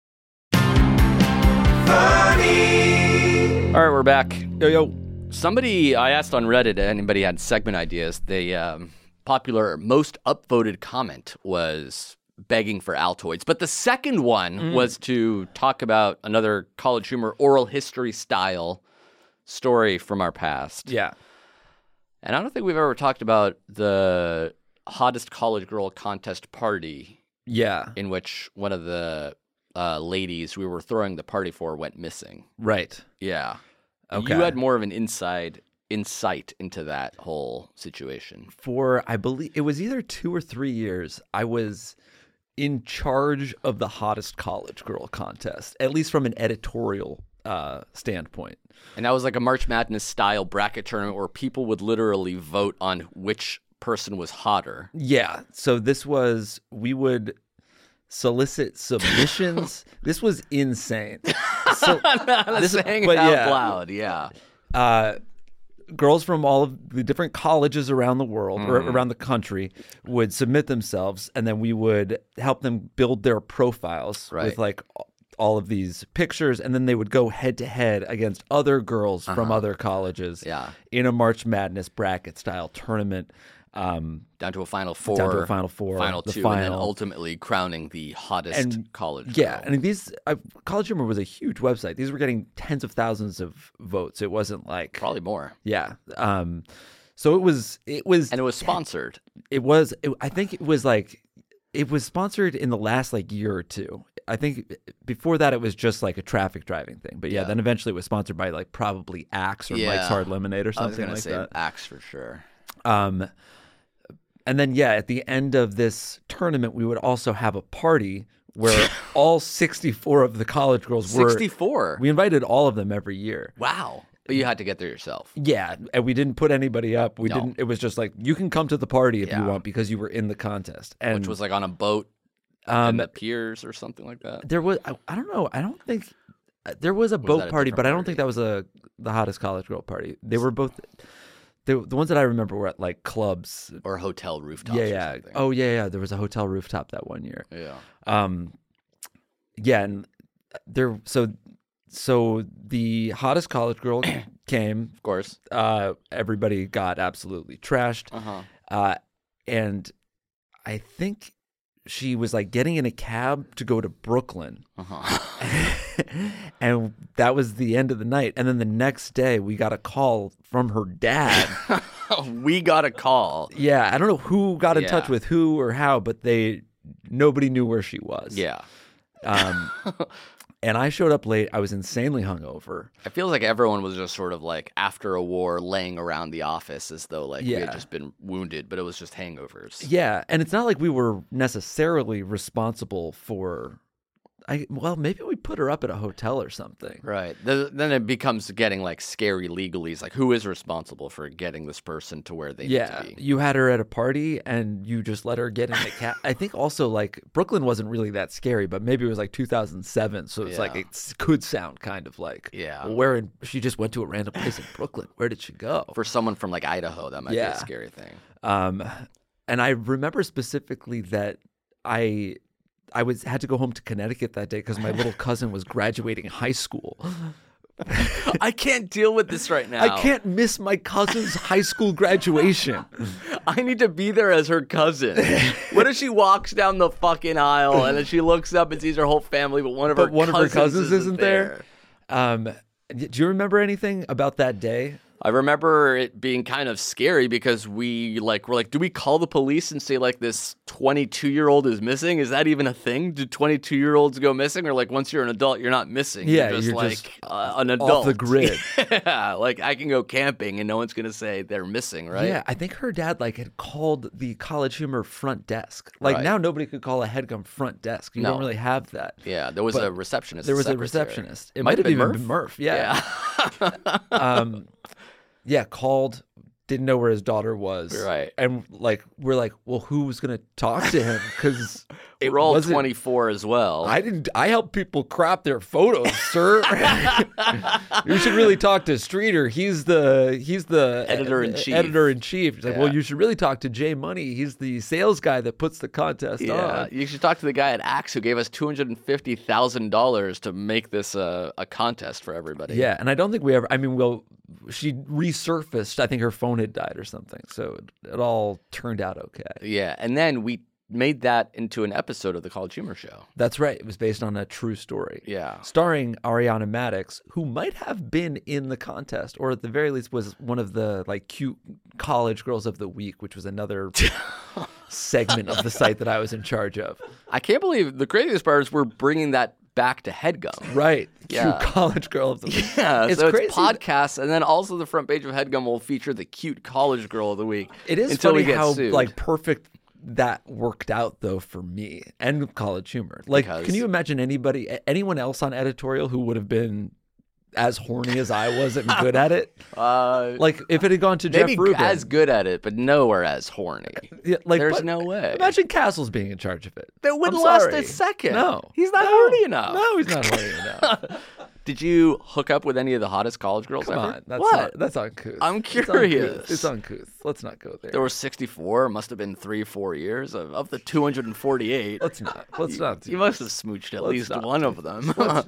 All right, we're back. Yo. Somebody, I asked on Reddit, anybody had segment ideas. The popular most upvoted comment was begging for Altoids. But the second one was to talk about another College Humor oral history style story from our past. Yeah. And I don't think we've ever talked about the hottest college girl contest party. Yeah. In which one of the ladies we were throwing the party for went missing. Right. Yeah. Okay. You had more of an insight into that whole situation. For, I believe, it was either 2 or 3 years, I was in charge of the hottest college girl contest, at least from an editorial standpoint. And that was like a March Madness style bracket tournament where people would literally vote on which person was hotter. Yeah. So we would solicit submissions. This was insane. So, saying it out loud, yeah. Girls from all of the different colleges around the world or around the country would submit themselves, and then we would help them build their profiles with like all of these pictures, and then they would go head to head against other girls from other colleges in a March Madness bracket style tournament. Down to a final four. Down to a final four. Final the two, final. and then ultimately crowning the hottest college Yeah, girl. and these College Humor was a huge website. These were getting tens of thousands of votes. It wasn't like Probably more. Yeah. So it was, And it was sponsored. I think it was like, it was sponsored in the last like year or two. I think before that it was just like a traffic driving thing. But yeah, then eventually it was sponsored by like probably Axe or Mike's Hard Lemonade or something I was like gonna that. say Axe for sure. And then, at the end of this tournament, we would also have a party where all 64 of the college girls were. 64? We invited all of them every year. Wow. But you had to get there yourself. Yeah, and we didn't put anybody up. We didn't. It was just like, you can come to the party if you want because you were in the contest. And Which was like on a boat in the piers or something like that. there was, I don't know. I don't think there was a that boat a party, different but I don't party? think that was the hottest college girl party. They were both. The ones that I remember were at like clubs. Or hotel rooftops Yeah, or yeah. something. Oh, yeah. There was a hotel rooftop that one year. Yeah. Yeah, and there. So the hottest college girl came. Of course. Everybody got absolutely trashed. And I think she was like getting in a cab to go to Brooklyn. And that was the end of the night. And then the next day we got a call from her dad. We got a call. Yeah, I don't know who got in touch Yeah. with who or how, but nobody knew where she was. Yeah. And I showed up late. I was insanely hungover. I feel like everyone was just sort of like after a war laying around the office as though like we Yeah. had just been wounded, but it was just hangovers. Yeah, and it's not like we were necessarily responsible for. Maybe we put her up at a hotel or something. Right. Then it becomes getting like scary legalese. Like, who is responsible for getting this person to where they need to be? You had her at a party and you just let her get in the cab. I think also like Brooklyn wasn't really that scary, but maybe it was like 2007, so it's like it could sound kind of like she just went to a random place in Brooklyn. Where did she go? For someone from like Idaho, that might be a scary thing. And I remember specifically that I had to go home to Connecticut that day because my little cousin was graduating high school. I can't deal with this right now. I can't miss my cousin's high school graduation. I need to be there as her cousin. What if she walks down the fucking aisle and then she looks up and sees her whole family, but one of her cousins isn't there? Do you remember anything about that day? I remember it being kind of scary because we're like, do we call the police and say like this 22-year-old is missing? Is that even a thing? Do 22-year-olds go missing? Or like once you're an adult, you're not missing. Yeah, you're just like an adult. Off the grid. Yeah, like I can go camping and no one's going to say they're missing, right? Yeah, I think her dad like had called the College Humor front desk. Like now nobody could call a HeadGum front desk. You don't really have that. Yeah, there was a receptionist. There was a secretary. receptionist. It might have even been Murph. Yeah. Yeah, called, didn't know where his daughter was. Right. And like we're like, well, who's gonna talk to him? Because We're all 24 as well. I help people crop their photos, sir. You should really talk to Streeter. He's the Editor-in-chief. Editor-in-chief. He's like, well, you should really talk to Jay Money. He's the sales guy that puts the contest on. You should talk to the guy at Axe who gave us $250,000 to make this a contest for everybody. Yeah, and I don't think she resurfaced. I think her phone had died or something, so it all turned out okay. Yeah, and then we made that into an episode of the College Humor Show. That's right. It was based on a true story. Yeah. Starring Ariana Madix, who might have been in the contest, or at the very least was one of the like cute college girls of the week, which was another segment of the site that I was in charge of. I can't believe the craziest part is we're bringing that back to HeadGum. Right. Yeah. Cute college girl of the week. Yeah, it's so crazy. it's podcasts, and then also the front page of HeadGum will feature the cute college girl of the week. It is until funny we get how sued. like perfect that worked out though for me and College Humor. Like, can you imagine anyone else on editorial who would have been as horny as I was and good at it? Like if it had gone to Jeff maybe Rubin. as good at it, but nowhere as horny. Yeah, like, There's no way. Imagine Castle's being in charge of it. That wouldn't I'm last sorry. a second. No. He's not horny enough. No, he's not horny enough. Did you hook up with any of the hottest college girls Come ever? on. That's what? That's uncouth. I'm It's curious. It's uncouth. Let's not go there. There were 64. Must have been 3-4 years of the 248. Let's not. Let's not. You must have smooched at least not one do of them. Let's not.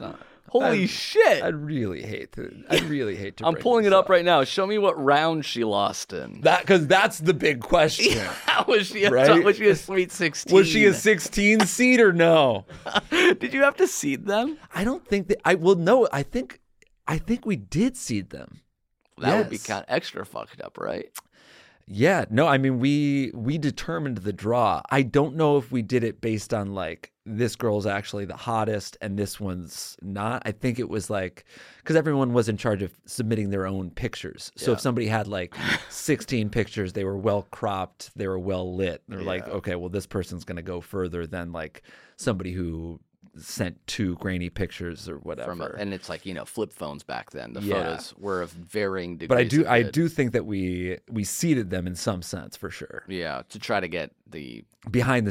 Holy shit. I'd really hate to. I'm bring pulling this it up right now. Show me what round she lost in. Because that's the big question. Was she Right? was she a Sweet 16? Was she a 16 seed or no? Did you have to seed them? I don't think that. No. I think we did seed them. That would be Yes. kind of extra fucked up, right? Yeah, no, I mean we determined the draw. I don't know if we did it based on like this girl's actually the hottest and this one's not. I think it was like because everyone was in charge of submitting their own pictures. So if somebody had like 16 pictures, they were well cropped, they were well lit. They're like, okay, well this person's gonna go further than like somebody who sent 2 grainy pictures or whatever. And it's like, flip phones back then. The Yeah. photos were of varying degrees. But I of good. do think that we seeded them in some sense for sure. Yeah, to try to get the. Behind the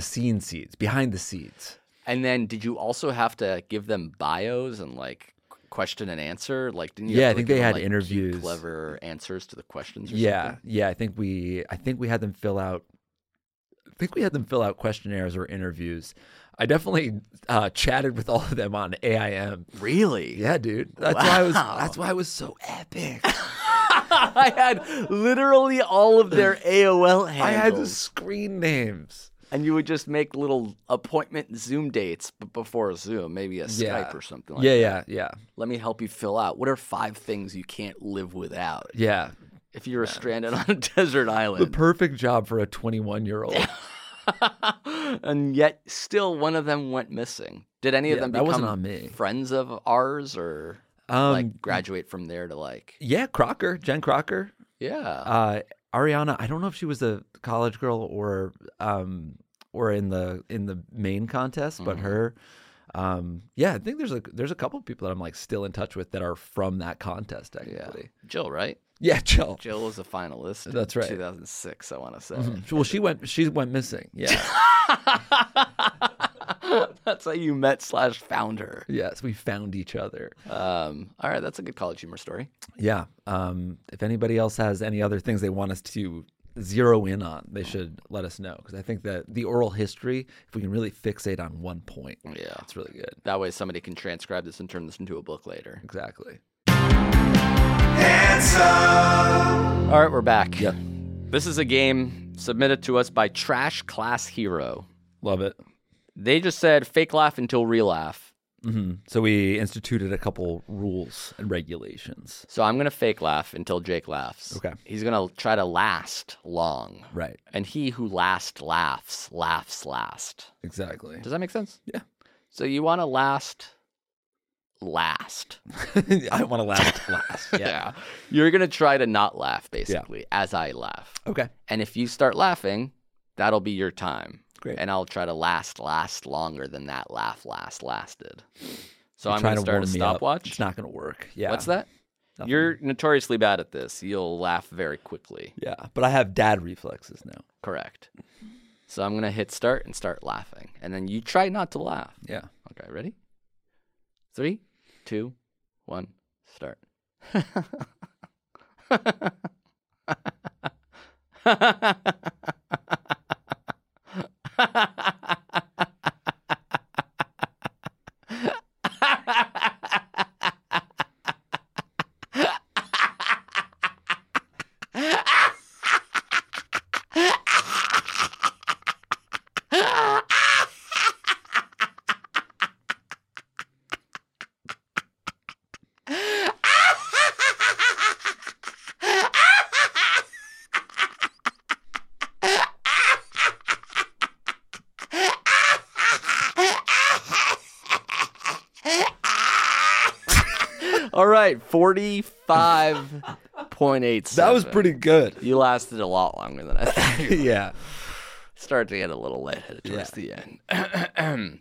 seeds. And then did you also have to give them bios and like question and answer? Like, didn't you? Yeah, have I to think give they them, had like, key, interviews. clever answers to the questions. Or Yeah, something? yeah. I think we had them fill out. Questionnaires or interviews. I definitely chatted with all of them on AIM. Really? Yeah, dude. That's why it was so epic. I had literally all of their AOL handles. I had the screen names. And you would just make little appointment Zoom dates before Zoom, maybe a Yeah. Skype or something like that. Yeah. Let me help you fill out. What are 5 things you can't live without? Yeah. If you were stranded on a desert The island. perfect job for a 21-year-old. And yet still one of them went missing. Did any of them that become wasn't on me. friends of ours or like graduate from there to like Yeah, Jen Crocker. yeah. Ariana, I don't know if she was a college girl or in the main contest, but her, I think there's a couple of people that I'm like still in touch with that are from that contest actually. Jill, right? Yeah, Jill. Jill was a finalist. That's right. 2006, I want to say. Well, she went missing. Yeah. That's how you met / found her. Yes, we found each other. All right, that's a good college humor story. Yeah. If anybody else has any other things they want us to zero in on, they should let us know because I think that the oral history, if we can really fixate on one point, Yeah. it's really good. That way somebody can transcribe this and turn this into a book later. Exactly. All right, we're back. Yep. This is a game submitted to us by Trash Class Hero. Love it. They just said fake laugh until real laugh. So we instituted a couple rules and regulations. So I'm going to fake laugh until Jake laughs. Okay. He's going to try to last long. Right. And he who last laughs last. Exactly. Does that make sense? Yeah. So you want to last. I want to last. Yeah. You're going to try to not laugh, basically, as I laugh. Okay. And if you start laughing, that'll be your time. Great. And I'll try to last longer than that laugh lasted. So You're I'm trying going to start a warm me up. stopwatch. It's not going to work. Yeah. What's that? Nothing. You're notoriously bad at this. You'll laugh very quickly. Yeah, but I have dad reflexes now. Correct. So I'm going to hit start and start laughing. And then you try not to laugh. Yeah. Okay, ready? 3, 2, 1, start. All right, 45.87. That was pretty good. You lasted a lot longer than I thought. Yeah. Started to get a little lightheaded towards the end.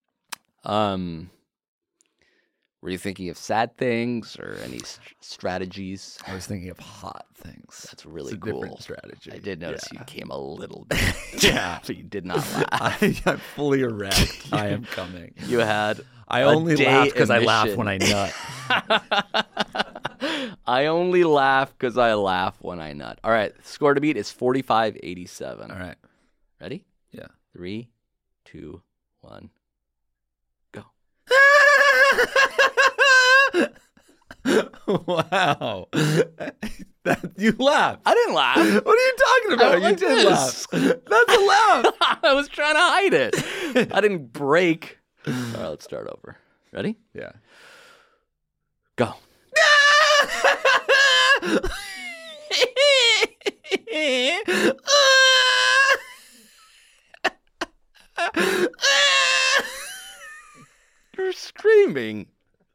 Were you thinking of sad things or any strategies? I was thinking of hot things. That's really It's a cool. different strategy. I did notice Yeah. you came a little bit. Yeah, but you did not laugh. I'm fully erect. I am coming. You had. I a only day laugh because I emission. laugh when I nut. I only laugh because I laugh when I nut. All right, score to beat is 45.87. All right. Ready? Yeah. 3, 2, 1, go. Wow. You laughed. I didn't laugh. What are you talking about? like You did this. laugh. That's a laugh. I was trying to hide it. I didn't break. All right, let's start over. Ready? Yeah. Go. You're screaming.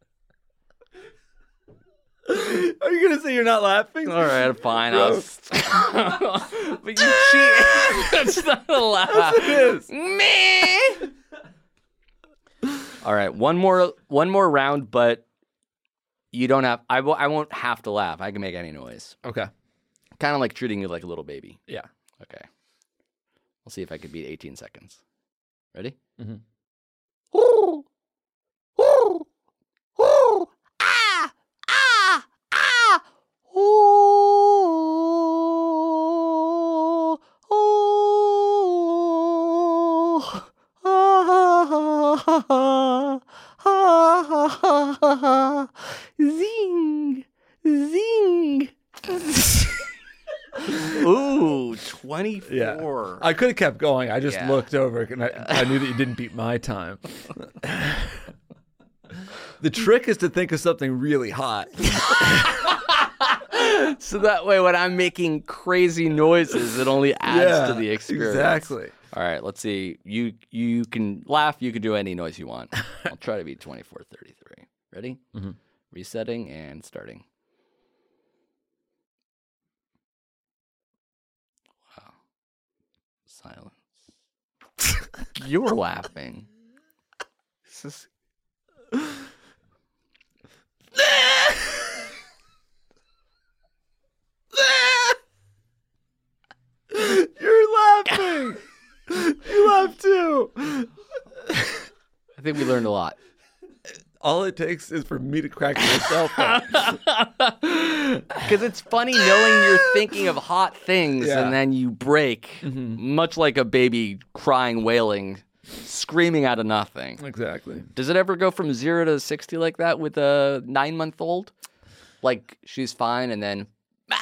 Are you gonna say you're not laughing? All right, fine. But you cheat. That's not a laugh. Yes, it is. Me. All right, one more round, but you don't have. I won't have to laugh. I can make any noise. Okay. Kind of like treating you like a little baby. Yeah. Okay. We'll see if I can beat 18 seconds. Ready? Mm-hmm. Zing! Zing! Ooh, 24. Yeah. I could have kept going. I just Yeah. looked over and I knew that you didn't beat my time. The trick is to think of something really hot. So that way when I'm making crazy noises, it only adds to the experience. Exactly. All right, let's see. You can laugh. You can do any noise you want. I'll try to beat 24:33. Ready? Mm-hmm. Resetting and starting. Wow. Silence. You're laughing. This is... You're laughing. You laugh too. I think we learned a lot. All it takes is for me to crack myself up. Because it's funny knowing you're thinking of hot things Yeah. and then you break, much like a baby crying, wailing, screaming out of nothing. Exactly. Does it ever go from 0 to 60 like that with a 9-month-old? Like she's fine and then,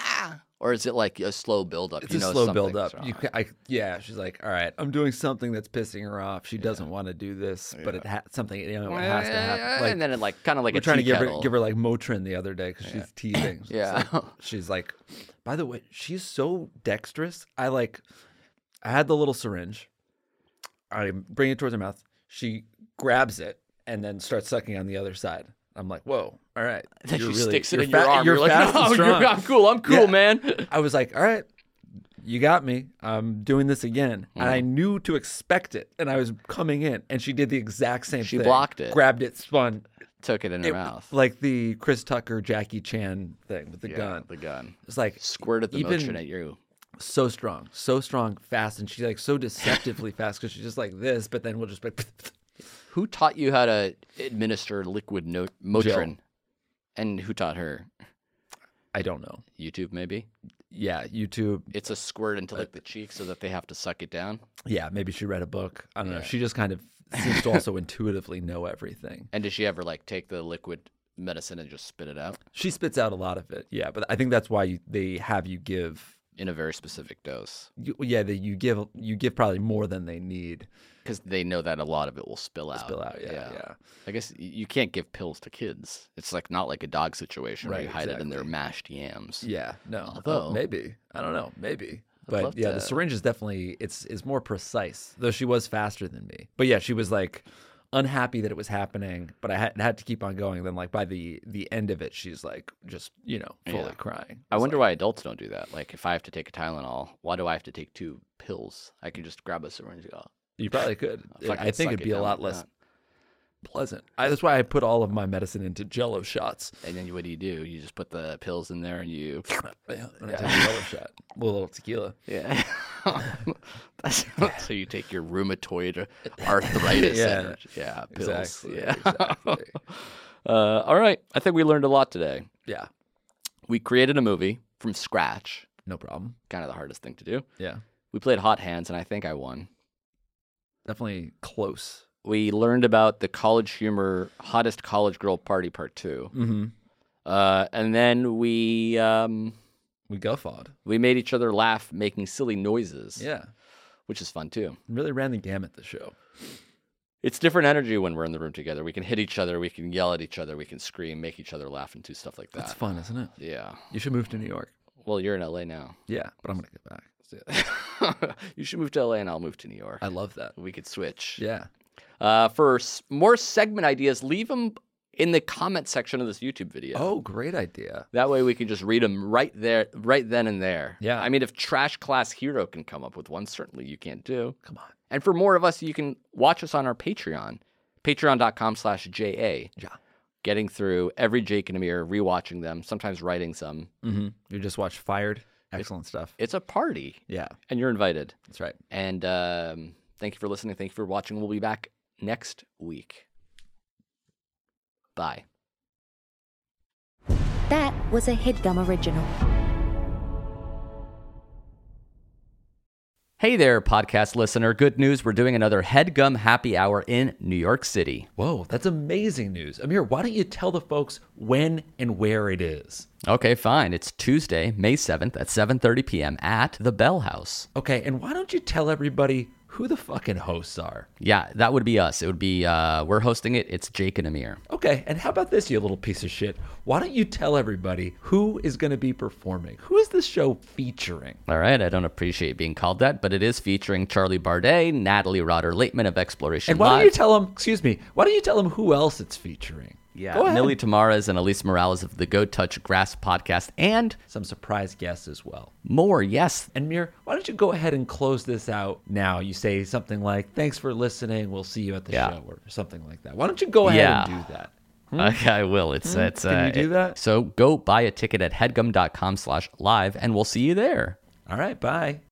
or is it like a slow buildup? It's a slow build-up. She's like, all right, I'm doing something that's pissing her off. She doesn't want to do this, but it something it has to happen. Like, and then it like kind of like we're a trying to tea give kettle. her like Motrin the other day because she's teething. Yeah. She's like, by the way, she's so dexterous. I had the little syringe. I bring it towards her mouth. She grabs it and then starts sucking on the other side. I'm like, whoa, all right. Then You're she really- sticks it you're in your arm. You're You're like, fast and no, strong. I'm cool. I'm cool, Yeah. man. I was like, all right, you got me. I'm doing this again. And I knew to expect it. And I was coming in. And she did the exact same She thing. blocked it. Grabbed it, spun. Took it in her mouth. Like the Chris Tucker, Jackie Chan thing with the gun. The gun. It's like Squirted the even Motrin at you. so strong, fast. And she's like so deceptively fast because she's just like this, but then we'll just like. Who taught you how to administer liquid Motrin? Jill. And who taught her? I don't know. YouTube, maybe? Yeah, YouTube. It's a squirt into like the cheek so that they have to suck it down. Yeah, maybe she read a book. I don't know. She just kind of seems to also intuitively know everything. And did she ever like take the liquid medicine and just spit it out She spits out a lot of it. Yeah, but I think that's why they have you give. in a very specific dose? You give probably more than they need. Because they know that a lot of it will spill out. Yeah. I guess you can't give pills to kids. It's like not like a dog situation where Right, you hide it in their exactly. mashed yams. Yeah, no. Although- maybe. I don't know. Maybe. love But yeah, to- the syringe is definitely it's more precise. Though she was faster than me. But yeah, she was like unhappy that it was happening, but I had to keep on going. Then like by the end of it, she's like just, fully crying. I wonder why adults don't do that. Like if I have to take a Tylenol, why do I have to take 2 pills? I can just grab a syringe and go, You probably could. fucking I think suck it'd it be a down lot like less that. pleasant. That's why I put all of my medicine into Jello shots. And then what do? You just put the pills in there and you... Yeah, and I take a Jello shot, a little tequila. Yeah. So you take your rheumatoid arthritis energy. Yeah, pills. Exactly. Yeah. Exactly. All right. I think we learned a lot today. Yeah, We created a movie from scratch. no problem. Kind of the hardest thing to do. Yeah, We played Hot Hands, and I think I won. definitely close. We learned about the College Humor Hottest College Girl Party Part 2. Mm-hmm. And then we guffawed. we made each other laugh making silly noises. Yeah. Which is fun too. Really ran the gamut this show. It's different energy when we're in the room together. We can hit each other, we can yell at each other, we can scream, make each other laugh, and do stuff like that. That's fun, isn't it? Yeah. You should move to New York. Well, you're in LA now. Yeah, but I'm going to get back. You should move to LA and I'll move to New York. I love that. We could switch. Yeah. For more segment ideas, leave them in the comment section of this YouTube video. Oh, great idea. That way we can just read them right then and there. Yeah. I mean, if Trash Class Hero can come up with one, certainly you can't do. Come on. And for more of us, you can watch us on our Patreon, patreon.com/JA. Yeah. Getting through every Jake and Amir, rewatching them, sometimes writing some. Mm-hmm. You just watched Fired. Excellent stuff. It's a party. Yeah. And you're invited. That's right. And thank you for listening. Thank you for watching. We'll be back next week. Bye. That was a HeadGum original. Hey there, podcast listener. Good news. We're doing another HeadGum Happy Hour in New York City. Whoa, that's amazing news. Amir, why don't you tell the folks when and where it is? Okay, fine. It's Tuesday, May 7th at 7:30 p.m. at the Bell House. Okay, and why don't you tell everybody who the fucking hosts are? Yeah, that would be us. It would be, we're hosting it. It's Jake and Amir. Okay, and how about this, you little piece of shit? Why don't you tell everybody who is going to be performing? Who is this show featuring? All right, I don't appreciate being called that, but it is featuring Charlie Bardet, Natalie Rotter-Laitman of Exploration And why Live. don't you tell them, why don't you tell them who else it's featuring? Yeah, Go ahead. Millie Tamaras and Elise Morales of the Go Touch Grass podcast, and Some surprise guests as well. more, yes. And Mir, why don't you go ahead and close this out now? You say something like, thanks for listening, we'll see you at the show, or something like that. Why don't you go ahead and do that? Okay, I will. Can you do that? So go buy a ticket at headgum.com/live, and we'll see you there. All right, bye.